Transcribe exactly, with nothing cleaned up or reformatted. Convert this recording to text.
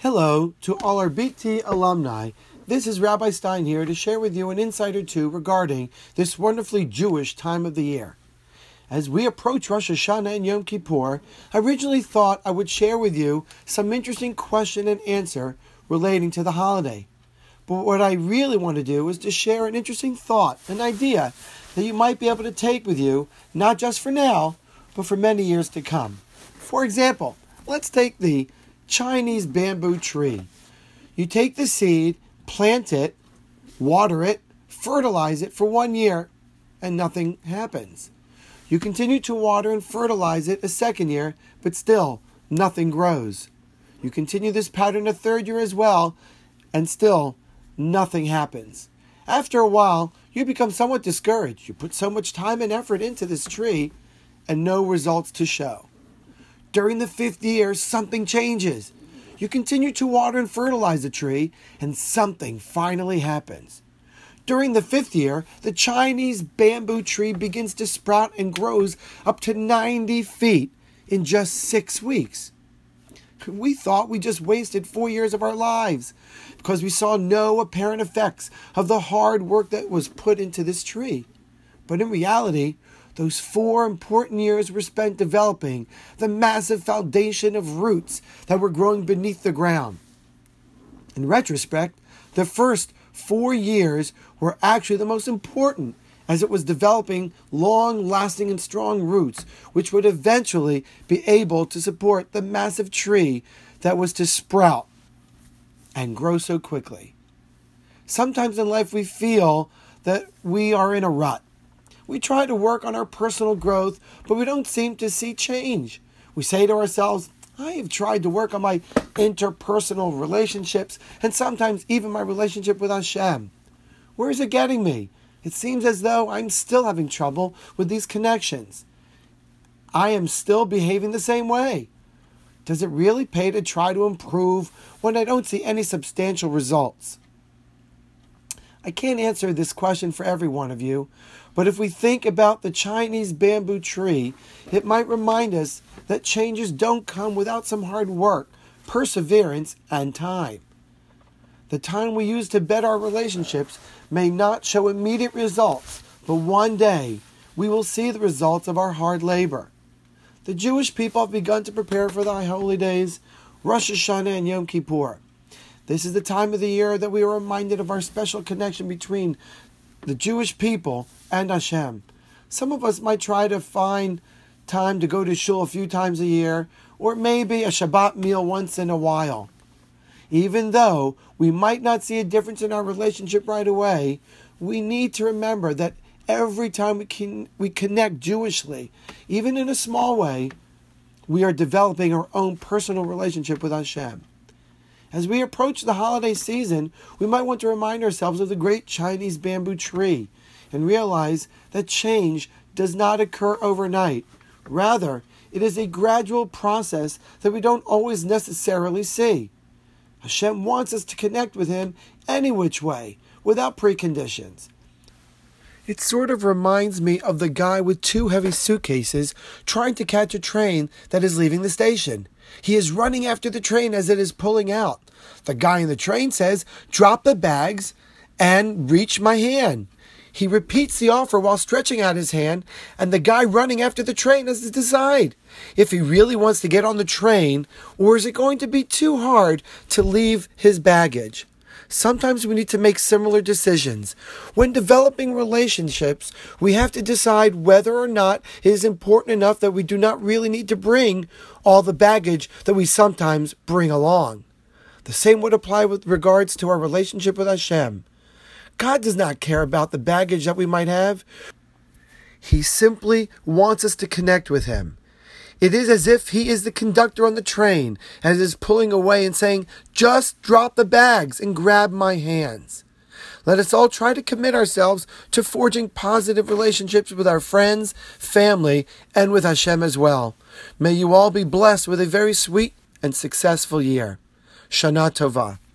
Hello to all our B T alumni. This is Rabbi Stein here to share with you an insight or two regarding this wonderfully Jewish time of the year. As we approach Rosh Hashanah and Yom Kippur, I originally thought I would share with you some interesting question and answer relating to the holiday. But what I really want to do is to share an interesting thought, an idea that you might be able to take with you, not just for now, but for many years to come. For example, let's take the Chinese bamboo tree. You take the seed, plant it, water it, fertilize it for one year, and nothing happens. You continue to water and fertilize it a second year, but still nothing grows. You continue this pattern a third year as well, and still nothing happens. After a while, you become somewhat discouraged. You put so much time and effort into this tree, and no results to show. During the fifth year, something changes. You continue to water and fertilize the tree, and something finally happens. During the fifth year, the Chinese bamboo tree begins to sprout and grows up to ninety feet in just six weeks. We thought we just wasted four years of our lives because we saw no apparent effects of the hard work that was put into this tree. But in reality, those four important years were spent developing the massive foundation of roots that were growing beneath the ground. In retrospect, the first four years were actually the most important, as it was developing long-lasting and strong roots, which would eventually be able to support the massive tree that was to sprout and grow so quickly. Sometimes in life we feel that we are in a rut. We try to work on our personal growth, but we don't seem to see change. We say to ourselves, I have tried to work on my interpersonal relationships and sometimes even my relationship with Hashem. Where is it getting me? It seems as though I'm still having trouble with these connections. I am still behaving the same way. Does it really pay to try to improve when I don't see any substantial results? I can't answer this question for every one of you, but if we think about the Chinese bamboo tree, it might remind us that changes don't come without some hard work, perseverance, and time. The time we use to better our relationships may not show immediate results, but one day we will see the results of our hard labor. The Jewish people have begun to prepare for the High Holy Days, Rosh Hashanah and Yom Kippur. This is the time of the year that we are reminded of our special connection between the Jewish people and Hashem. Some of us might try to find time to go to shul a few times a year, or maybe a Shabbat meal once in a while. Even though we might not see a difference in our relationship right away, we need to remember that every time we can we connect Jewishly, even in a small way, we are developing our own personal relationship with Hashem. As we approach the holiday season, we might want to remind ourselves of the great Chinese bamboo tree and realize that change does not occur overnight. Rather, it is a gradual process that we don't always necessarily see. Hashem wants us to connect with Him any which way, without preconditions. It sort of reminds me of the guy with two heavy suitcases trying to catch a train that is leaving the station. He is running after the train as it is pulling out. The guy in the train says, "Drop the bags and reach my hand." He repeats the offer while stretching out his hand, and the guy running after the train has to decide if he really wants to get on the train, or is it going to be too hard to leave his baggage. Sometimes we need to make similar decisions. When developing relationships, we have to decide whether or not it is important enough that we do not really need to bring all the baggage that we sometimes bring along. The same would apply with regards to our relationship with Hashem. God does not care about the baggage that we might have. He simply wants us to connect with Him. It is as if He is the conductor on the train and is pulling away and saying, "Just drop the bags and grab my hands." Let us all try to commit ourselves to forging positive relationships with our friends, family, and with Hashem as well. May you all be blessed with a very sweet and successful year. Shana Tova.